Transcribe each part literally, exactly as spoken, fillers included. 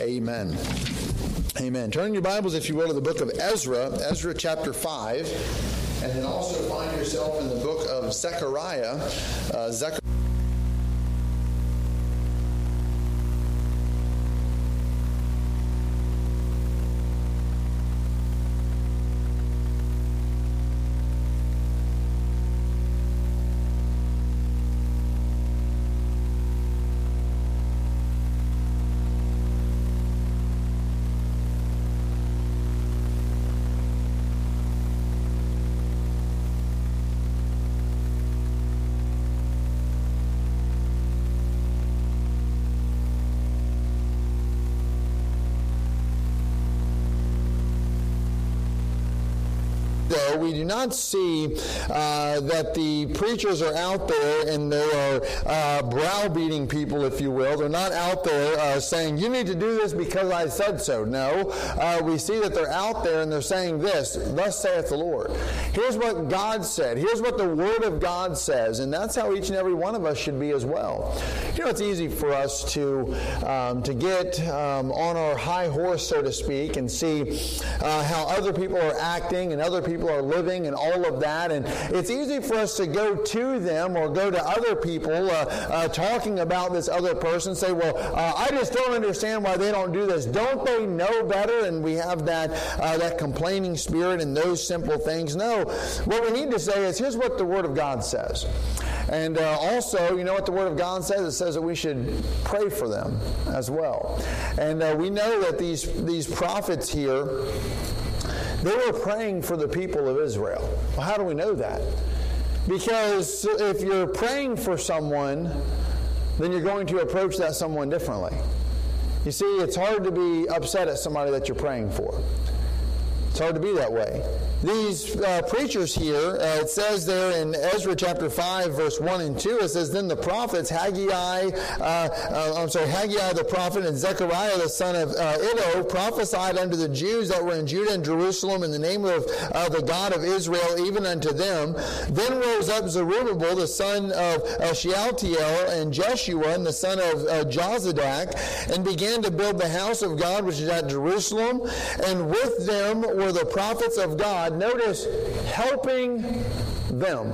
amen. Amen. Turn your Bibles, if you will, to the book of Ezra, Ezra chapter five, and then also find yourself in the book of Zechariah, uh, Zechariah. We do not see uh, that the preachers are out there and they are uh, browbeating people, if you will. They're not out there uh, saying, you need to do this because I said so. No, uh, we see that they're out there and they're saying this, thus saith the Lord. Here's what God said. Here's what the Word of God says. And that's how each and every one of us should be as well. You know, it's easy for us to, um, to get um, on our high horse, so to speak, and see uh, how other people are acting and other people are living and all of that, and it's easy for us to go to them or go to other people uh, uh, talking about this other person, say, well, uh, I just don't understand why they don't do this. Don't they know better? And we have that uh, that complaining spirit and those simple things. No, what we need to say is, here's what the Word of God says. And uh, also, you know what the Word of God says? It says that we should pray for them as well. And uh, we know that these these prophets here, they were praying for the people of Israel. Well, how do we know that? Because if you're praying for someone, then you're going to approach that someone differently. You see, it's hard to be upset at somebody that you're praying for. It's hard to be that way. These uh, preachers here, uh, it says there in Ezra chapter five, verse one and two, it says, then the prophets, Haggai, uh, uh, I'm sorry, Haggai the prophet and Zechariah the son of uh, Iddo prophesied unto the Jews that were in Judah and Jerusalem in the name of uh, the God of Israel, even unto them. Then rose up Zerubbabel the son of uh, Shealtiel and Jeshua and the son of uh, Jozadak, and began to build the house of God which is at Jerusalem, and with them were the prophets of God. Notice, helping them.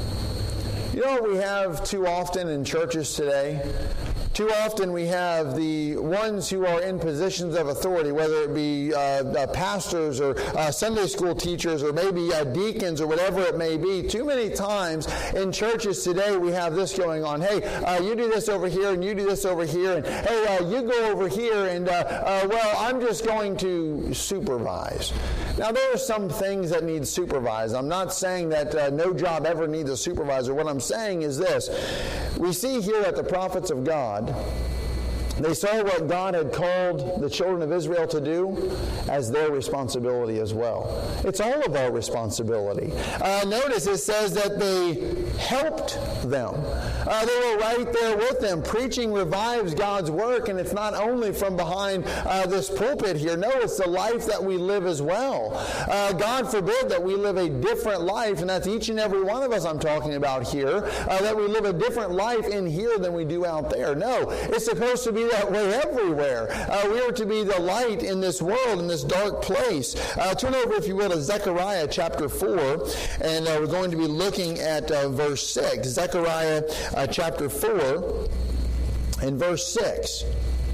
You know what we have too often in churches today? Too often we have the ones who are in positions of authority, whether it be uh, uh, pastors or uh, Sunday school teachers or maybe uh, deacons or whatever it may be. Too many times in churches today we have this going on. Hey, uh, you do this over here and you do this over here. And hey, uh, you go over here and, uh, uh, well, I'm just going to supervise. Now, there are some things that need supervised. I'm not saying that uh, no job ever needs a supervisor. What I'm saying is this. We see here that the prophets of God, they saw what God had called the children of Israel to do as their responsibility as well. It's all of our responsibility. Uh, notice it says that they helped them. Uh, they were right there with them. Preaching revives God's work, and it's not only from behind uh, this pulpit here. No, it's the life that we live as well. Uh, God forbid that we live a different life, and that's each and every one of us I'm talking about here, uh, that we live a different life in here than we do out there. No, it's supposed to be that way everywhere. Uh, we are to be the light in this world, in this dark place. Uh, turn over, if you will, to Zechariah chapter four, and uh, we're going to be looking at uh, verse six. Zechariah uh, chapter four and verse six.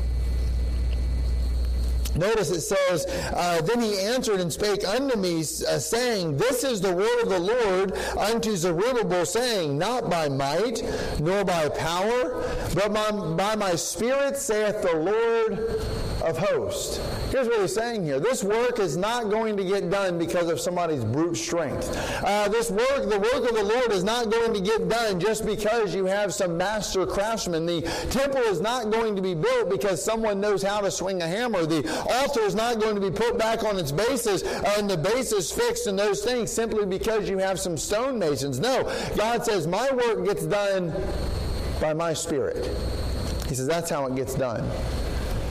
Notice it says, uh, then he answered and spake unto me, uh, saying, this is the word of the Lord unto Zerubbabel, saying, not by might, nor by power, but by, by my spirit, saith the Lord of hosts. Here's what he's saying here. This work is not going to get done because of somebody's brute strength. Uh, this work, the work of the Lord is not going to get done just because you have some master craftsman. The temple is not going to be built because someone knows how to swing a hammer. The altar is not going to be put back on its bases uh, and the bases fixed and those things simply because you have some stonemasons. No, God says my work gets done by my spirit. He says that's how it gets done.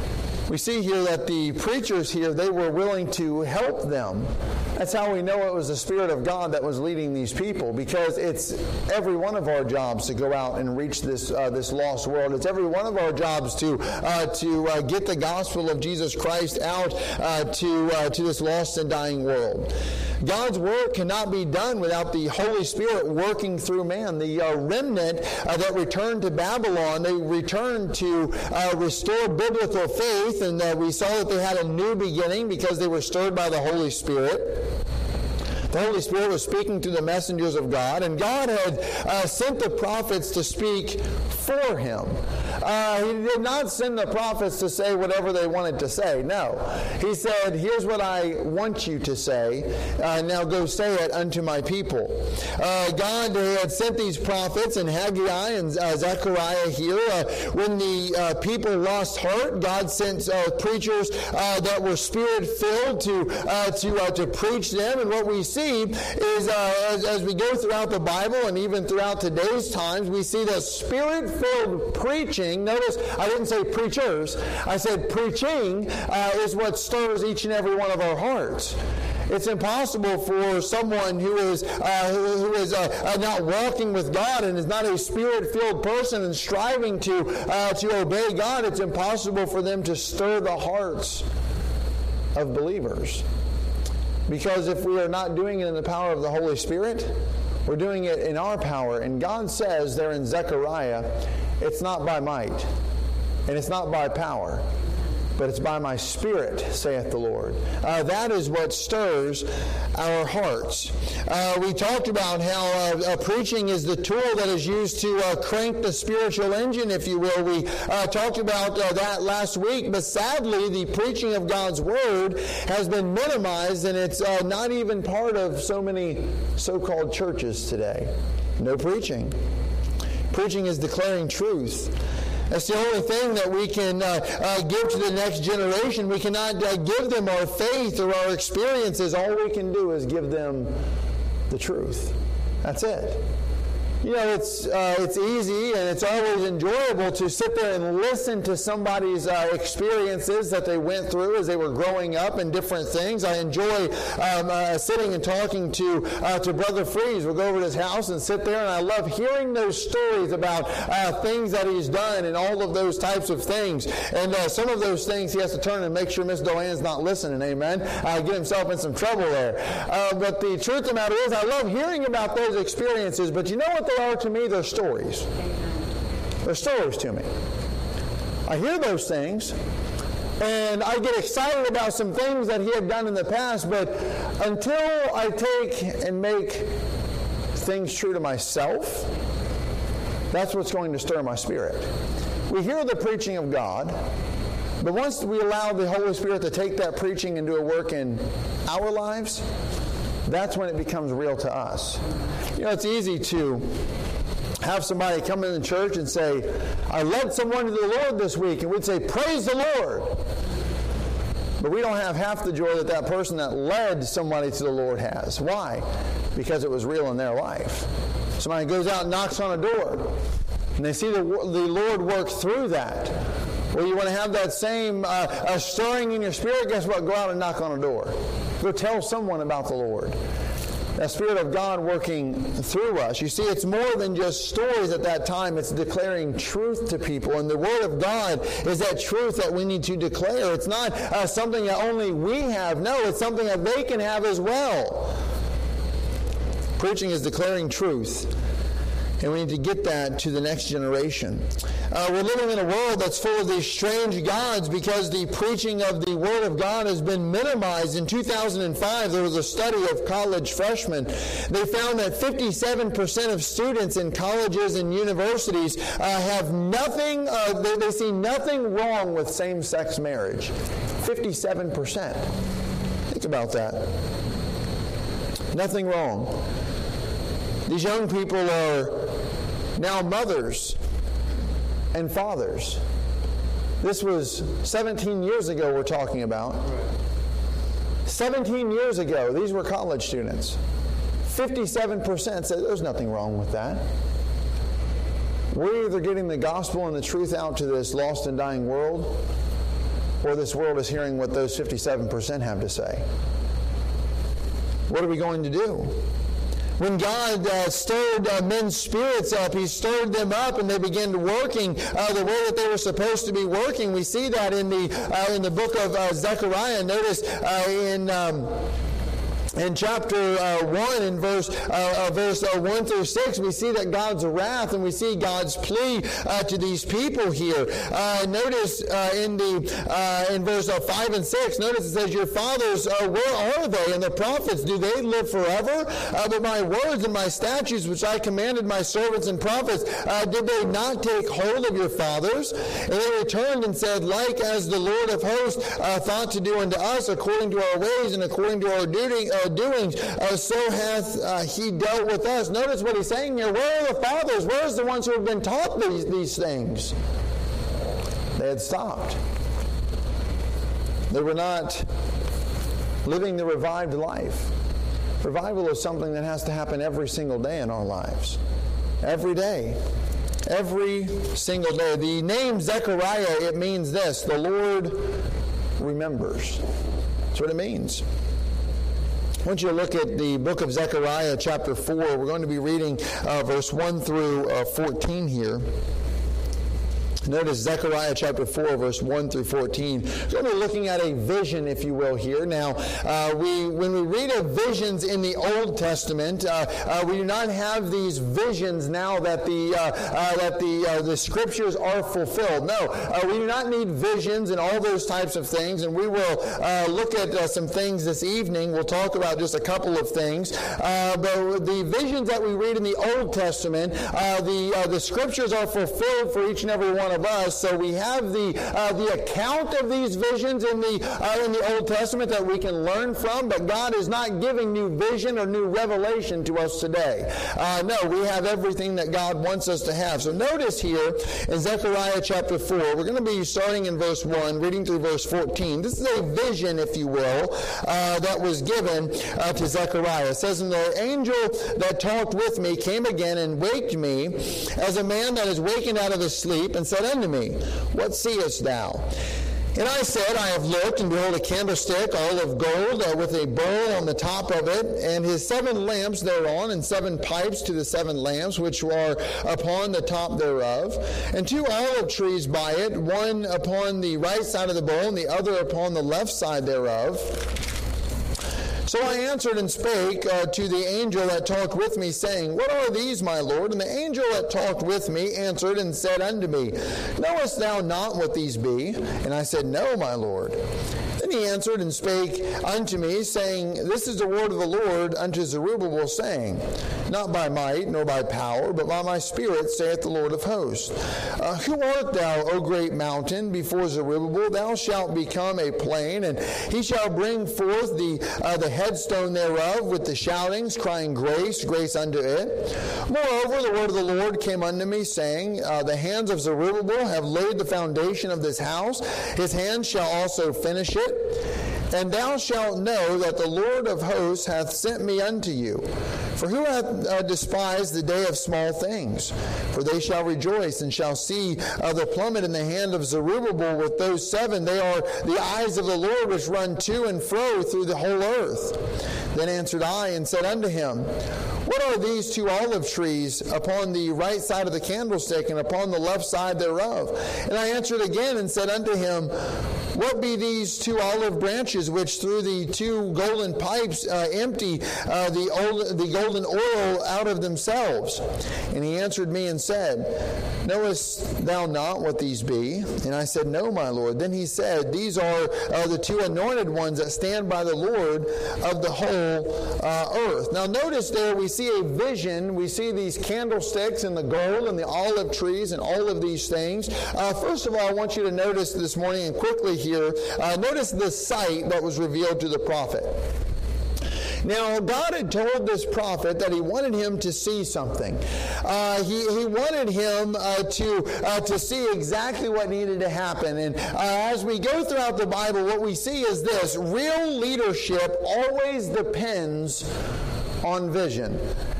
We see here that the preachers here, they were willing to help them. That's how we know it was the Spirit of God that was leading these people, because it's every one of our jobs to go out and reach this uh, this lost world. It's every one of our jobs to uh, to uh, get the gospel of Jesus Christ out uh, to uh, to this lost and dying world. God's work cannot be done without the Holy Spirit working through man. The uh, remnant uh, that returned to Babylon, they returned to uh, restore biblical faith, and uh, we saw that they had a new beginning because they were stirred by the Holy Spirit. The Holy Spirit was speaking to the messengers of God, and God had uh, sent the prophets to speak for him. Uh, he did not send the prophets to say whatever they wanted to say. No. He said, here's what I want you to say. Uh, now go say it unto my people. Uh, God had sent these prophets, and Haggai and uh, Zechariah here. Uh, when the uh, people lost heart, God sent uh, preachers uh, that were Spirit-filled to, uh, to, uh, to preach them. And what we see is uh, as, as we go throughout the Bible and even throughout today's times, we see that Spirit-filled preaching, notice I didn't say preachers, I said preaching uh, is what stirs each and every one of our hearts. It's impossible for someone who is uh, who, who is uh, uh, not walking with God and is not a Spirit-filled person and striving to uh, to obey God. It's impossible for them to stir the hearts of believers. Because if we are not doing it in the power of the Holy Spirit, we're doing it in our power. And God says there in Zechariah, it's not by might, and it's not by power, but it's by my Spirit, saith the Lord. Uh, that is what stirs our hearts. Uh, we talked about how uh, uh, preaching is the tool that is used to uh, crank the spiritual engine, if you will. We uh, talked about uh, that last week, but sadly, the preaching of God's Word has been minimized, and it's uh, not even part of so many so-called churches today. No preaching. Preaching is declaring truth. That's the only thing that we can uh, uh, give to the next generation. We cannot uh, give them our faith or our experiences. All we can do is give them the truth. That's it. You know, it's uh, it's easy and it's always enjoyable to sit there and listen to somebody's uh, experiences that they went through as they were growing up and different things. I enjoy um, uh, sitting and talking to uh, to Brother Freeze. We'll go over to his house and sit there, and I love hearing those stories about uh, things that he's done and all of those types of things. And uh, some of those things he has to turn and make sure Miss Doanne's not listening, amen, uh, get himself in some trouble there. Uh, but the truth of the matter is, I love hearing about those experiences, but you know what they are to me? They're stories. They're stories to me. I hear those things, and I get excited about some things that he had done in the past, but until I take and make things true to myself, that's what's going to stir my spirit. We hear the preaching of God, but once we allow the Holy Spirit to take that preaching and do a work in our lives, that's when it becomes real to us. You know, it's easy to have somebody come in the church and say, I led someone to the Lord this week, and we'd say, praise the Lord. But we don't have half the joy that that person that led somebody to the Lord has. Why? Because it was real in their life. Somebody goes out and knocks on a door, and they see the, the Lord work through that. Well, you want to have that same uh, uh, stirring in your spirit? Guess what? Go out and knock on a door. Go tell someone about the Lord. That Spirit of God working through us. You see, it's more than just stories at that time. It's declaring truth to people. And the Word of God is that truth that we need to declare. It's not uh, something that only we have. No, it's something that they can have as well. Preaching is declaring truth. And we need to get that to the next generation. Uh, we're living in a world that's full of these strange gods because the preaching of the Word of God has been minimized. In two thousand five, there was a study of college freshmen. They found that fifty-seven percent of students in colleges and universities uh, have nothing, uh, they, they see nothing wrong with same-sex marriage. fifty-seven percent. Think about that. Nothing wrong. These young people are now mothers and fathers. This was seventeen years ago we're talking about. seventeen years ago, these were college students. fifty-seven percent said there's nothing wrong with that. We're either getting the gospel and the truth out to this lost and dying world, or this world is hearing what those fifty-seven percent have to say. What are we going to do? When God uh, stirred uh, men's spirits up, He stirred them up, and they began working uh, the way that they were supposed to be working. We see that in the uh, in the book of uh, Zechariah. Notice uh, in. Um, In chapter uh, one, in verse uh, uh, verse uh, one through six, we see that God's wrath, and we see God's plea uh, to these people here. Uh, notice uh, in the uh, in verse uh, five and six, notice it says, "Your fathers, uh, where are they? And the prophets, do they live forever? Uh, but my words and my statutes, which I commanded my servants and prophets, uh, did they not take hold of your fathers? And they returned and said, Like as the Lord of hosts uh, thought to do unto us, according to our ways and according to our duty." Uh, doings, uh, so hath uh, he dealt with us. Notice what he's saying here. Where are the fathers? Where's the ones who have been taught these, these things? They had stopped. They were not living the revived life. Revival is something that has to happen every single day in our lives. Every day. Every single day. The name Zechariah, it means this: the Lord remembers. That's what it means. I want you to look at the book of Zechariah, chapter four. We're going to be reading uh, verse one through uh, fourteen here. Notice Zechariah chapter four, verse one through fourteen. We're going to be looking at a vision, if you will, here. Now, uh, we when we read of visions in the Old Testament, uh, uh, we do not have these visions now that the uh, uh, that the uh, the Scriptures are fulfilled. No, uh, we do not need visions and all those types of things. And we will uh, look at uh, some things this evening. We'll talk about just a couple of things. Uh, but the visions that we read in the Old Testament, uh, the uh, the Scriptures are fulfilled for each and every one of us. So we have the uh, the account of these visions in the uh, in the Old Testament that we can learn from, but God is not giving new vision or new revelation to us today. Uh, no, we have everything that God wants us to have. So notice here in Zechariah chapter four, we're going to be starting in verse one, reading through verse fourteen. This is a vision, if you will, uh, that was given uh, to Zechariah. It says, "And the angel that talked with me came again and waked me as a man that is wakened out of his sleep, and said unto me, What seest thou? And I said, I have looked, and behold, a candlestick, all of gold, uh, with a bowl on the top of it, and his seven lamps thereon, and seven pipes to the seven lamps, which are upon the top thereof, and two olive trees by it, one upon the right side of the bowl, and the other upon the left side thereof. So I answered and spake uh, to the angel that talked with me, saying, What are these, my Lord? And the angel that talked with me answered and said unto me, Knowest thou not what these be? And I said, No, my Lord. Then he answered and spake unto me, saying, This is the word of the Lord unto Zerubbabel, saying, Not by might, nor by power, but by my Spirit, saith the Lord of hosts. Uh, who art thou, O great mountain, before Zerubbabel? Thou shalt become a plain, and he shall bring forth the uh, the headstone thereof with the shoutings, crying, Grace, grace unto it. Moreover, the word of the Lord came unto me, saying, uh, The hands of Zerubbabel have laid the foundation of this house. His hands shall also finish it. And thou shalt know that the Lord of hosts hath sent me unto you. For who hath uh, despised the day of small things? For they shall rejoice, and shall see uh, the plummet in the hand of Zerubbabel with those seven. They are the eyes of the Lord, which run to and fro through the whole earth. Then answered I, and said unto him, What are these two olive trees upon the right side of the candlestick, and upon the left side thereof? And I answered again, and said unto him, What be these two olive branches, which through the two golden pipes uh, empty uh, the, old, the golden oil out of themselves? And he answered me and said, Knowest thou not what these be? And I said, No, my Lord. Then he said, These are uh, the two anointed ones that stand by the Lord of the whole uh, earth. Now notice there we see a vision. We see these candlesticks and the gold and the olive trees and all of these things. Uh, first of all, I want you to notice this morning, and quickly here, uh, notice the sight that was revealed to the prophet. Now, God had told this prophet that he wanted him to see something. Uh, he, he wanted him uh, to, uh, to see exactly what needed to happen. And uh, as we go throughout the Bible, what we see is this: real leadership always depends on vision.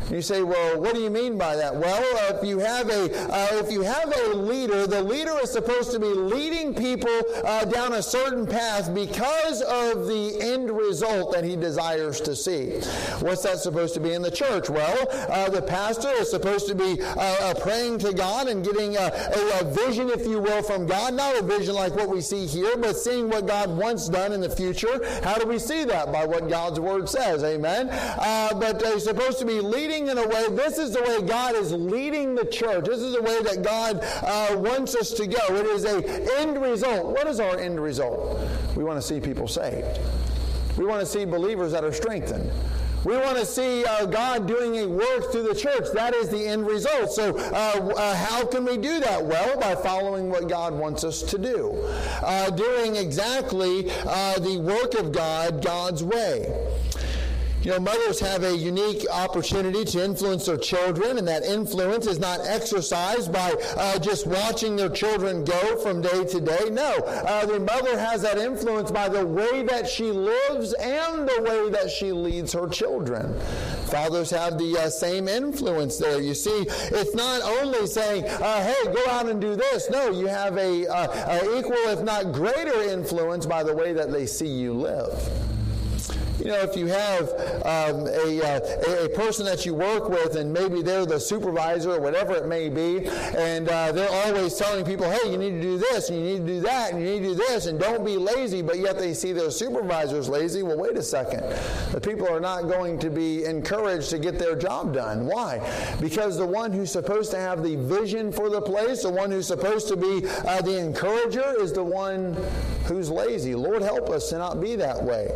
You say, well, what do you mean by that? Well, uh, if you have a uh, if you have a leader, the leader is supposed to be leading people uh, down a certain path because of the end result that he desires to see. What's that supposed to be in the church? Well, uh, the pastor is supposed to be uh, uh, praying to God and getting a, a, a vision, if you will, from God. Not a vision like what we see here, but seeing what God wants done in the future. How do we see that? By what God's Word says. Amen. Uh, but uh, he's supposed to be leading in a way. This is the way God is leading the church. This is the way that God uh, wants us to go. It is a end result. What is our end result? We want to see people saved. We want to see believers that are strengthened. We want to see uh, God doing a work through the church. That is the end result. So uh, uh, how can we do that? Well, by following what God wants us to do. Uh, doing exactly uh, the work of God, God's way. You know, mothers have a unique opportunity to influence their children, and that influence is not exercised by uh, just watching their children go from day to day. No, uh, the mother has that influence by the way that she lives and the way that she leads her children. Fathers have the uh, same influence there. You see, it's not only saying, uh, hey, go out and do this. No, you have a, uh, a equal, if not greater influence by the way that they see you live. You know, if you have um, a, uh, a person that you work with, and maybe they're the supervisor or whatever it may be, and uh, they're always telling people, hey, you need to do this, and you need to do that, and you need to do this, and don't be lazy, but yet they see their supervisors lazy. Well, wait a second. The people are not going to be encouraged to get their job done. Why? Because the one who's supposed to have the vision for the place, the one who's supposed to be uh, the encourager, is the one who's lazy. Lord, help us to not be that way.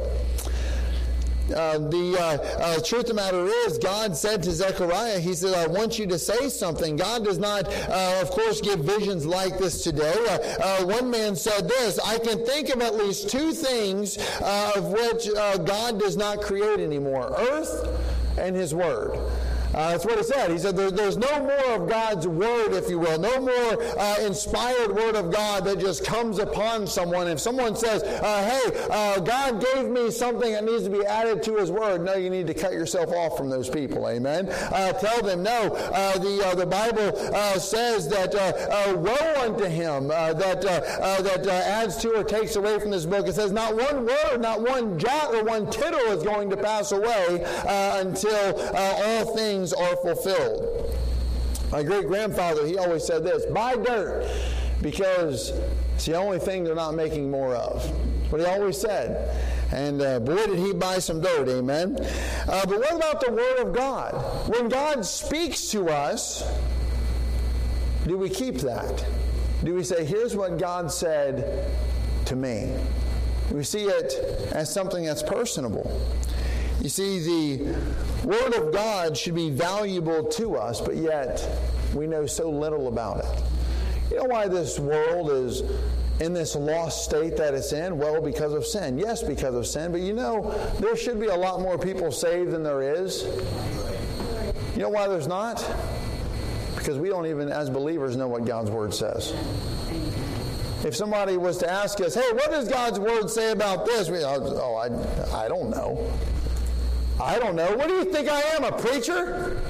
Uh, the uh, uh, truth of the matter is, God said to Zechariah, he said, I want you to say something. God does not, uh, of course, give visions like this today. Uh, uh, one man said this, I can think of at least two things uh, of which uh, God does not create anymore, earth and his word. Uh, that's what he said. He said there, there's no more of God's word, if you will. No more uh, inspired word of God that just comes upon someone. If someone says, uh, hey, uh, God gave me something that needs to be added to his word, no, you need to cut yourself off from those people. Amen. Uh, tell them, no, uh, the uh, the Bible uh, says that uh, uh, woe unto him uh, that, uh, uh, that uh, adds to or takes away from this book. It says not one word, not one jot or one tittle is going to pass away uh, until uh, all things are fulfilled. My great-grandfather, he always said this, buy dirt, because it's the only thing they're not making more of. That's what he always said. And uh, boy, did he buy some dirt, amen? Uh, but what about the Word of God? When God speaks to us, do we keep that? Do we say, here's what God said to me? Do we see it as something that's personable? You see, the Word of God should be valuable to us, but yet we know so little about it. You know why this world is in this lost state that it's in? Well, because of sin. Yes, because of sin, but you know, there should be a lot more people saved than there is. You know why there's not? Because we don't even, as believers, know what God's Word says. If somebody was to ask us, hey, what does God's Word say about this? We, oh, I, I don't know. I don't know. What do you think I am, a preacher?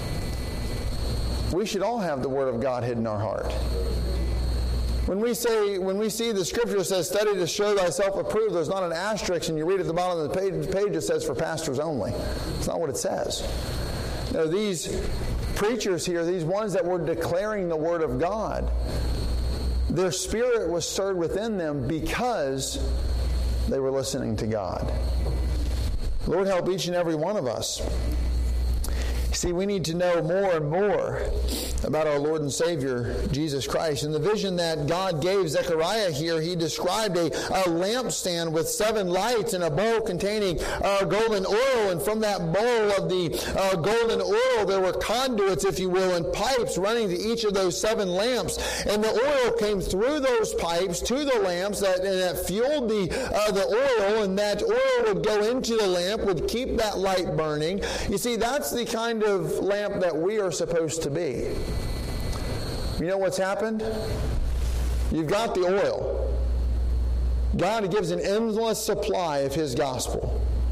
We should all have the Word of God hidden in our heart. When we say, when we see the Scripture says, study to show thyself approved, there's not an asterisk, and you read at the bottom of the page, page it says for pastors only. It's not what it says. No, these preachers here, these ones that were declaring the Word of God, their spirit was stirred within them because they were listening to God. Lord, help each and every one of us. See, we need to know more and more about our Lord and Savior, Jesus Christ. In the vision that God gave Zechariah here, he described a, a lampstand with seven lights and a bowl containing uh, golden oil. And from that bowl of the uh, golden oil, there were conduits, if you will, and pipes running to each of those seven lamps. And the oil came through those pipes to the lamps that, and that fueled the, uh, the oil, and that oil would go into the lamp, would keep that light burning. You see, that's the kind of of lamp that we are supposed to be. You know what's happened? You've got the oil. God gives an endless supply of His gospel.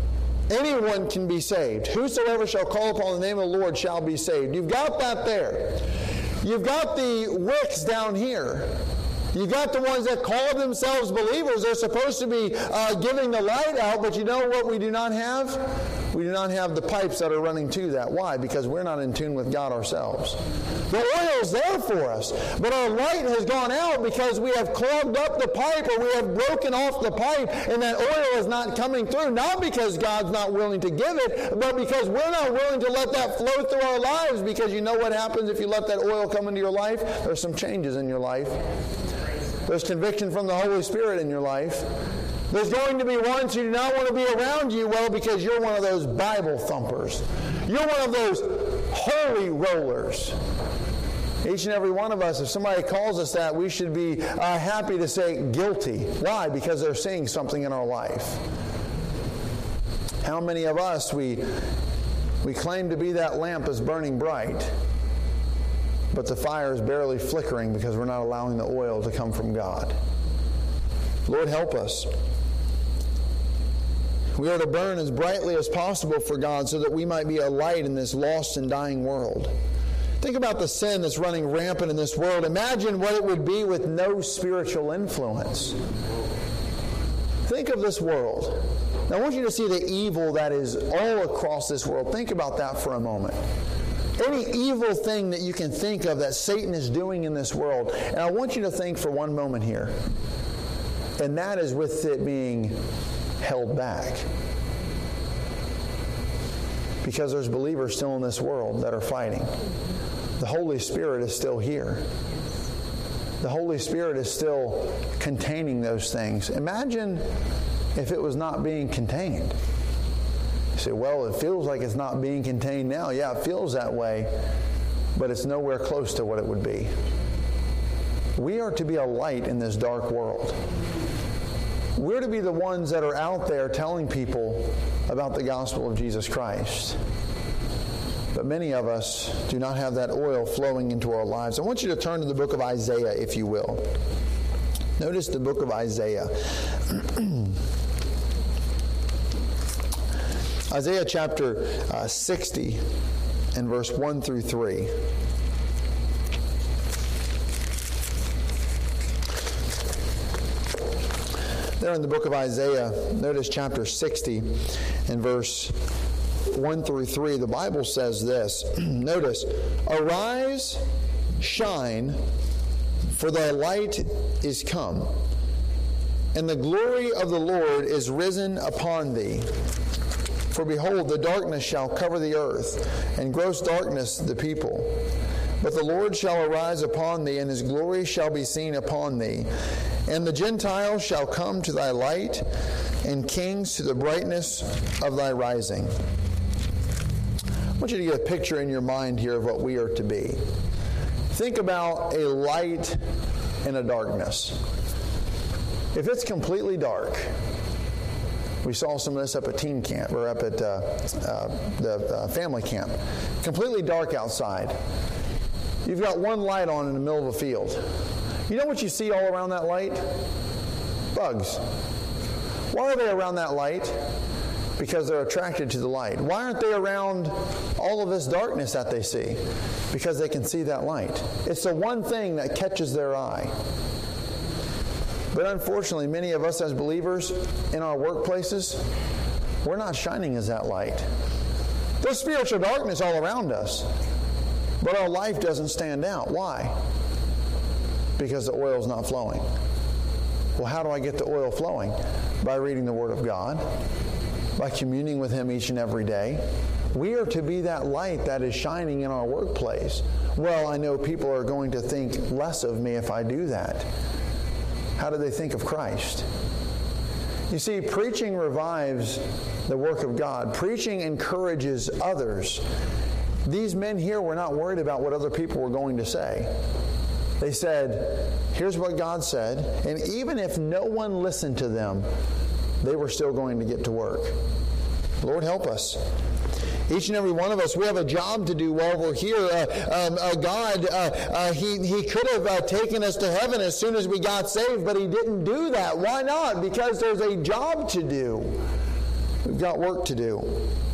Anyone can be saved. Whosoever shall call upon the name of the Lord shall be saved. You've got that there. You've got the wicks down here. You've got the ones that call themselves believers. They're supposed to be uh, giving the light out, but you know what we do not have? We do not have the pipes that are running to that. Why? Because we're not in tune with God ourselves. The oil's there for us, but our light has gone out because we have clogged up the pipe or we have broken off the pipe, and that oil is not coming through. Not because God's not willing to give it, but because we're not willing to let that flow through our lives, because you know what happens if you let that oil come into your life? There's some changes in your life. There's conviction from the Holy Spirit in your life. There's going to be ones who do not want to be around you, well, because you're one of those Bible thumpers. You're one of those holy rollers. Each and every one of us, if somebody calls us that, we should be uh, happy to say guilty. Why? Because they're seeing something in our life. How many of us, we, we claim to be that lamp is burning bright, but the fire is barely flickering because we're not allowing the oil to come from God. Lord, help us. We are to burn as brightly as possible for God so that we might be a light in this lost and dying world. Think about the sin that's running rampant in this world. Imagine what it would be with no spiritual influence. Think of this world. Now, I want you to see the evil that is all across this world. Think about that for a moment. Any evil thing that you can think of that Satan is doing in this world. And I want you to think for one moment here. And that is with it being held back. Because there's believers still in this world that are fighting. The Holy Spirit is still here. The Holy Spirit is still containing those things. Imagine if it was not being contained. You say, well, it feels like it's not being contained now. Yeah, it feels that way, but it's nowhere close to what it would be. We are to be a light in this dark world. We're to be the ones that are out there telling people about the gospel of Jesus Christ. But many of us do not have that oil flowing into our lives. I want you to turn to the book of Isaiah, if you will. Notice the book of Isaiah. Isaiah chapter uh, sixty and verse one through three. There in the book of Isaiah, notice chapter sixty and verse one through three. The Bible says this. Notice, arise, shine, for thy light is come, and the glory of the Lord is risen upon thee. For behold, the darkness shall cover the earth, and gross darkness the people. But the Lord shall arise upon thee, and his glory shall be seen upon thee. And the Gentiles shall come to thy light, and kings to the brightness of thy rising. I want you to get a picture in your mind here of what we are to be. Think about a light in a darkness. If it's completely dark, we saw some of this up at teen camp, or up at uh, uh, the uh, family camp. Completely dark outside. You've got one light on in the middle of a field. You know what you see all around that light? Bugs. Why are they around that light? Because they're attracted to the light. Why aren't they around all of this darkness that they see? Because they can see that light. It's the one thing that catches their eye. But unfortunately, many of us as believers in our workplaces, we're not shining as that light. There's spiritual darkness all around us, but our life doesn't stand out. Why? Because the oil's not flowing. Well, how do I get the oil flowing? By reading the Word of God, by communing with Him each and every day. We are to be that light that is shining in our workplace. Well, I know people are going to think less of me if I do that. How do they think of Christ? You see, preaching revives the work of God. Preaching encourages others. These men here were not worried about what other people were going to say. They said, here's what God said, and even if no one listened to them, they were still going to get to work. Lord, help us. Each and every one of us, we have a job to do while we're here. Uh, um, uh, God, uh, uh, he, he could have uh, taken us to heaven as soon as we got saved, but He didn't do that. Why not? Because there's a job to do. We've got work to do.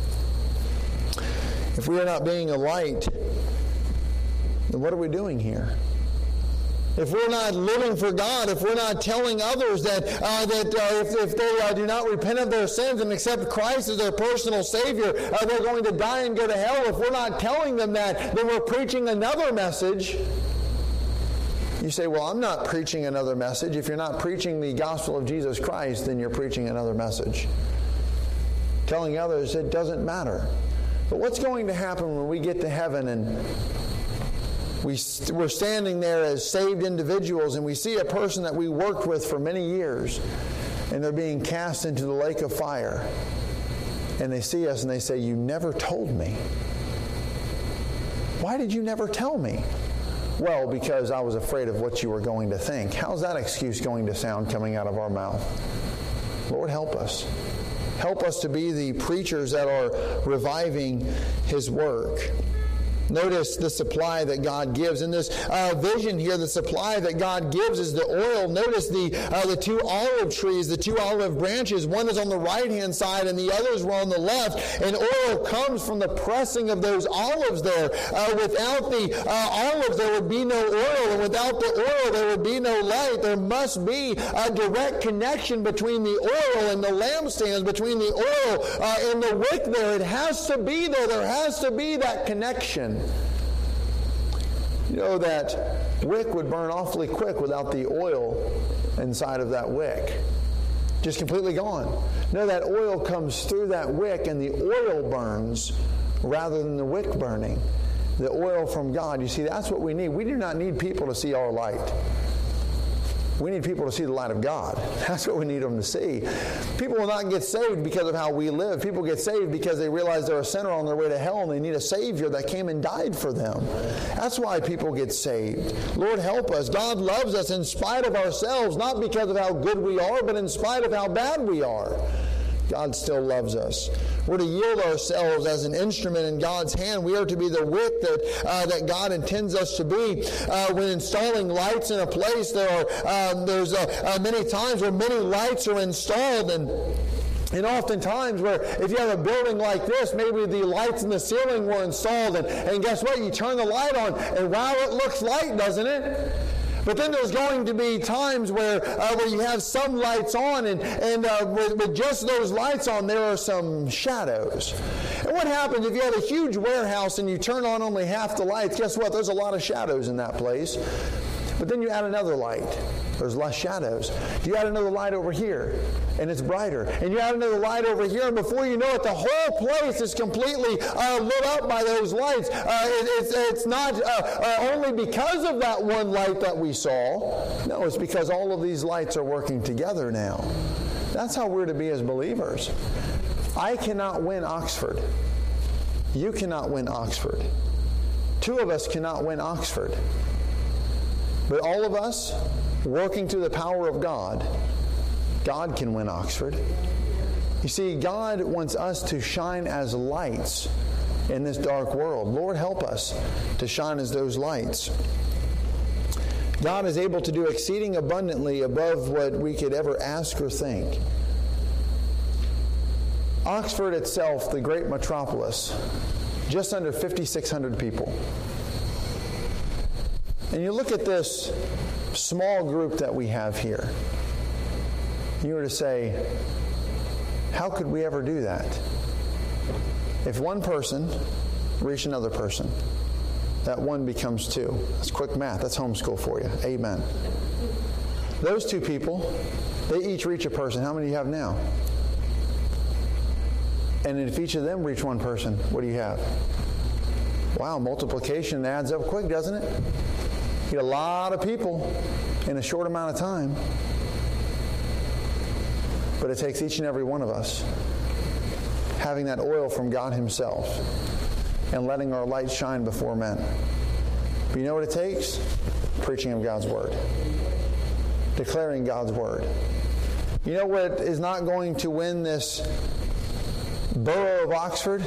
If we are not being a light, then what are we doing here? If we're not living for God, if we're not telling others that uh, that uh, if, if they uh, do not repent of their sins and accept Christ as their personal Savior, uh, they're going to die and go to hell. If we're not telling them that, then we're preaching another message. You say, well, I'm not preaching another message. If you're not preaching the gospel of Jesus Christ, then you're preaching another message. Telling others it doesn't matter. But what's going to happen when we get to heaven and we, we're standing there as saved individuals and we see a person that we worked with for many years and they're being cast into the lake of fire, and they see us and they say, you never told me. Why did you never tell me? Well, because I was afraid of what you were going to think. How's that excuse going to sound coming out of our mouth? Lord, help us. Help us to be the preachers that are reviving His work. Notice the supply that God gives. In this uh, vision here, the supply that God gives is the oil. Notice the uh, the two olive trees, the two olive branches. One is on the right-hand side and the others were on the left. And oil comes from the pressing of those olives there. Uh, without the uh, olives, there would be no oil. And without the oil, there would be no light. There must be a direct connection between the oil and the lampstands, between the oil uh, and the wick there. It has to be there. There has to be that connection. You know that wick would burn awfully quick without the oil inside of that wick. Just completely gone. No, that oil comes through that wick and the oil burns rather than the wick burning. The oil from God. You see, that's what we need. We do not need people to see our light. We need people to see the light of God. That's what we need them to see. People will not get saved because of how we live. People get saved because they realize they're a sinner on their way to hell and they need a Savior that came and died for them. That's why people get saved. Lord, help us. God loves us in spite of ourselves, not because of how good we are, but in spite of how bad we are. God still loves us. We're to yield ourselves as an instrument in God's hand. We are to be the wick that uh, that God intends us to be. Uh, when installing lights in a place, there are um, there's uh, uh, many times where many lights are installed, and And oftentimes where if you have a building like this, maybe the lights in the ceiling were installed, and, and guess what? You turn the light on, and wow, it looks light, doesn't it? But then there's going to be times where uh, where you have some lights on, and, and uh, with, with just those lights on, there are some shadows. And what happens if you have a huge warehouse and you turn on only half the lights? Guess what? There's a lot of shadows in that place. But then you add another light. There's less shadows. You add another light over here, and it's brighter. And you add another light over here, and before you know it, the whole place is completely uh, lit up by those lights. Uh, it, it's, it's not uh, uh, only because of that one light that we saw. No, it's because all of these lights are working together now. That's how we're to be as believers. I cannot win Oxford. You cannot win Oxford. Two of us cannot win Oxford. But all of us, working through the power of God, God can win Oxford. You see, God wants us to shine as lights in this dark world. Lord, help us to shine as those lights. God is able to do exceeding abundantly above what we could ever ask or think. Oxford itself, the great metropolis, just under fifty-six hundred people. And you look at this small group that we have here. You were to say, how could we ever do that? If one person reached another person, that one becomes two. That's quick math. That's homeschool for you. Amen. Those two people, they each reach a person. How many do you have now? And if each of them reach one person, what do you have? Wow, multiplication adds up quick, doesn't it? You get a lot of people in a short amount of time. But it takes each and every one of us having that oil from God Himself and letting our light shine before men. But you know what it takes? Preaching of God's Word. Declaring God's Word. You know what is not going to win this borough of Oxford?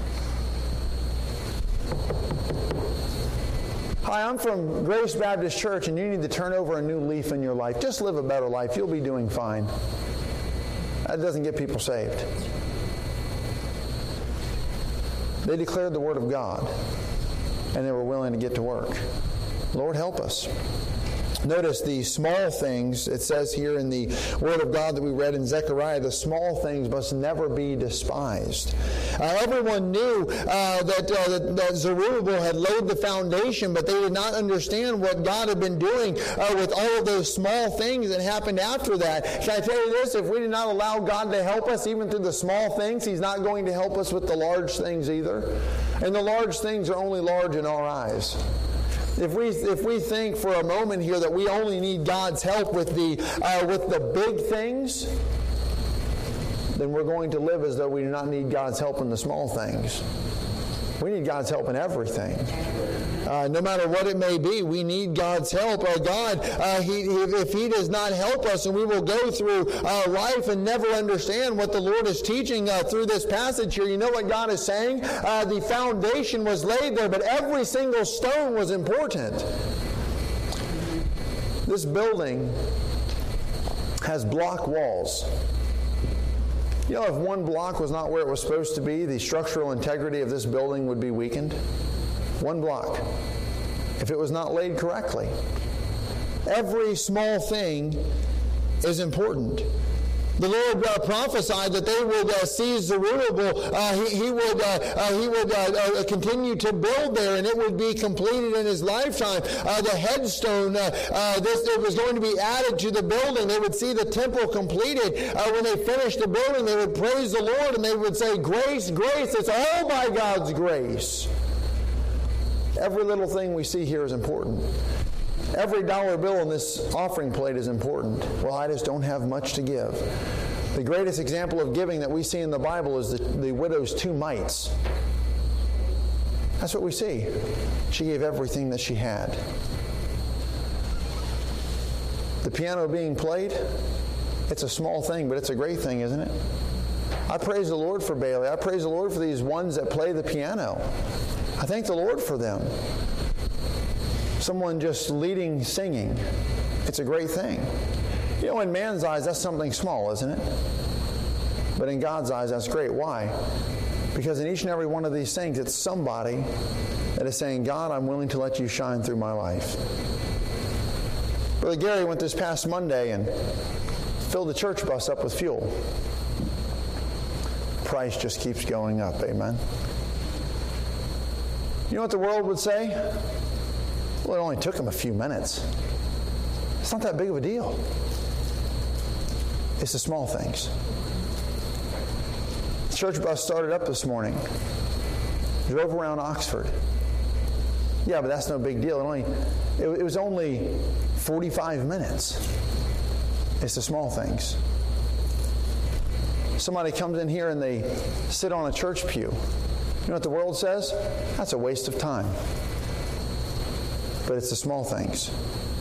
Hi, I'm from Grace Baptist Church, and you need to turn over a new leaf in your life. Just live a better life. You'll be doing fine. That doesn't get people saved. They declared the Word of God, and they were willing to get to work. Lord, help us. Notice the small things. It says here in the Word of God that we read in Zechariah, the small things must never be despised. Uh, everyone knew uh, that, uh, that, that Zerubbabel had laid the foundation, but they did not understand what God had been doing uh, with all of those small things that happened after that. Can I tell you this? If we did not allow God to help us even through the small things, He's not going to help us with the large things either. And the large things are only large in our eyes. If we if we think for a moment here that we only need God's help with the uh, with the big things, then we're going to live as though we do not need God's help in the small things. We need God's help in everything. Uh, no matter what it may be, we need God's help. Uh, God, uh, he, if He does not help us, and we will go through uh, life and never understand what the Lord is teaching uh, through this passage here. You know what God is saying? Uh, the foundation was laid there, but every single stone was important. This building has block walls. You know, if one block was not where it was supposed to be, the structural integrity of this building would be weakened. One block. If it was not laid correctly. Every small thing is important. The Lord uh, prophesied that they would uh, seize Zerubbabel. Uh, he, he would, uh, uh, he would uh, uh, continue to build there, and it would be completed in his lifetime. Uh, the headstone, uh, uh, this it was going to be added to the building. They would see the temple completed. Uh, when they finished the building, they would praise the Lord, and they would say, "Grace, grace! It's all by God's grace." Every little thing we see here is important. Every dollar bill on this offering plate is important. Well, I just don't have much to give. The greatest example of giving that we see in the Bible is the, the widow's two mites. That's what we see. She gave everything that she had. The piano being played, it's a small thing, but it's a great thing, isn't it? I praise the Lord for Bailey. I praise the Lord for these ones that play the piano. I thank the Lord for them. Someone just leading singing. It's a great thing. You know, in man's eyes, that's something small, isn't it? But in God's eyes, that's great. Why? Because in each and every one of these things, it's somebody that is saying, "God, I'm willing to let you shine through my life." Brother Gary went this past Monday and filled the church bus up with fuel. Price just keeps going up. Amen. You know what the world would say? Well, it only took him a few minutes. It's not that big of a deal. It's the small things. The church bus started up this morning. Drove around Oxford. Yeah, but that's no big deal. It only it, it was only forty-five minutes. It's the small things. Somebody comes in here and they sit on a church pew. You know what the world says? That's a waste of time. But it's the small things.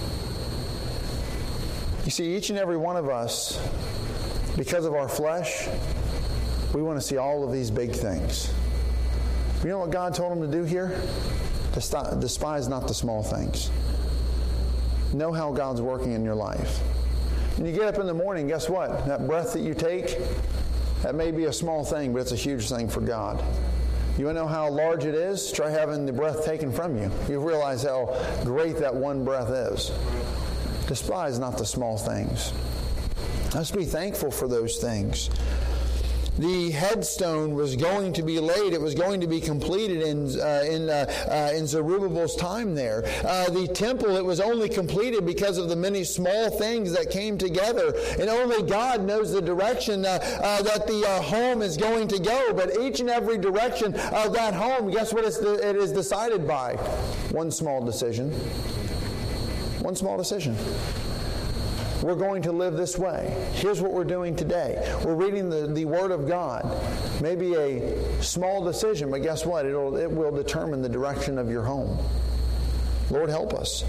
You see, each and every one of us, because of our flesh, we want to see all of these big things. You know what God told him to do here? Despise not the small things. Know how God's working in your life. When you get up in the morning, guess what? That breath that you take, that may be a small thing, but it's a huge thing for God. You want to know how large it is? Try having the breath taken from you. You'll realize how great that one breath is. Despise not the small things. Let's be thankful for those things. The headstone was going to be laid. It was going to be completed in uh, in uh, uh, in Zerubbabel's time there. Uh, the temple, it was only completed because of the many small things that came together. And only God knows the direction uh, uh, that the uh, home is going to go. But each and every direction of that home, guess what it's de- it is decided by? One small decision. One small decision. We're going to live this way. Here's what we're doing today. We're reading the, the Word of God. Maybe a small decision, but guess what? It'll, it will determine the direction of your home. Lord, help us.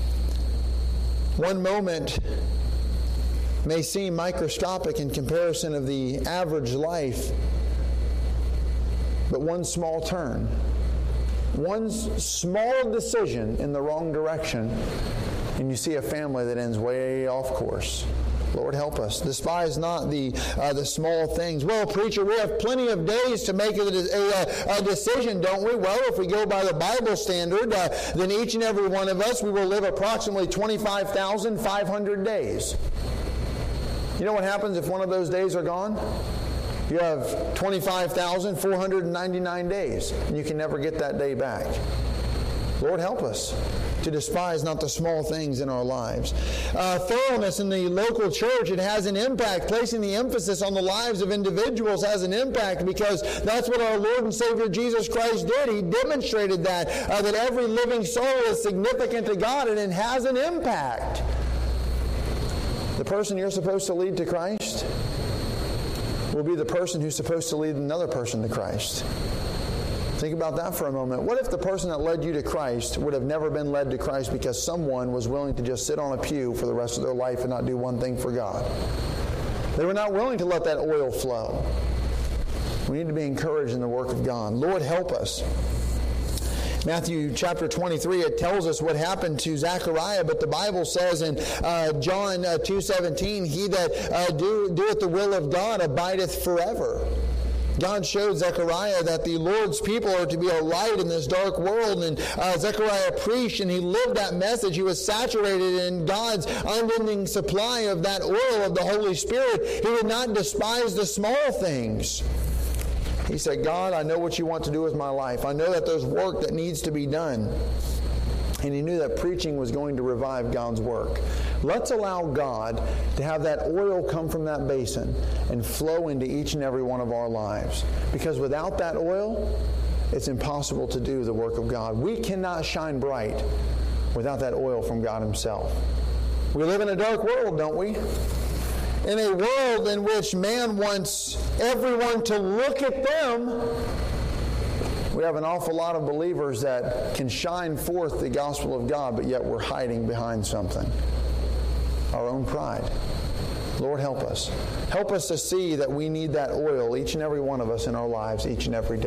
One moment may seem microscopic in comparison of the average life, but one small turn, one small decision in the wrong direction, and you see a family that ends way off course. Lord, help us. Despise not the uh, the small things. Well, preacher, we have plenty of days to make a, a, a decision, don't we? Well, if we go by the Bible standard, uh, then each and every one of us, we will live approximately twenty-five thousand five hundred days. You know what happens if one of those days are gone? You have twenty-five thousand four hundred ninety-nine days, and you can never get that day back. Lord, help us to despise not the small things in our lives. Uh, thoroughness in the local church, it has an impact. Placing the emphasis on the lives of individuals has an impact, because that's what our Lord and Savior Jesus Christ did. He demonstrated that, uh, that every living soul is significant to God, and it has an impact. The person you're supposed to lead to Christ will be the person who's supposed to lead another person to Christ. Think about that for a moment. What if the person that led you to Christ would have never been led to Christ because someone was willing to just sit on a pew for the rest of their life and not do one thing for God? They were not willing to let that oil flow. We need to be encouraged in the work of God. Lord, help us. Matthew chapter twenty-three, it tells us what happened to Zechariah, but the Bible says in uh, John uh, two seventeen, he that uh, do, doeth the will of God abideth forever. God showed Zechariah that the Lord's people are to be a light in this dark world, and uh, Zechariah preached and he lived that message. He was saturated in God's unending supply of that oil of the Holy Spirit. He did not despise the small things. He said, God, I know what you want to do with my life. I know that there's work that needs to be done. And he knew that preaching was going to revive God's work. Let's allow God to have that oil come from that basin and flow into each and every one of our lives. Because without that oil, it's impossible to do the work of God. We cannot shine bright without that oil from God Himself. We live in a dark world, don't we? In a world in which man wants everyone to look at them. We have an awful lot of believers that can shine forth the gospel of God, but yet we're hiding behind something. Our own pride. Lord, help us. Help us to see that we need that oil, each and every one of us in our lives, each and every day.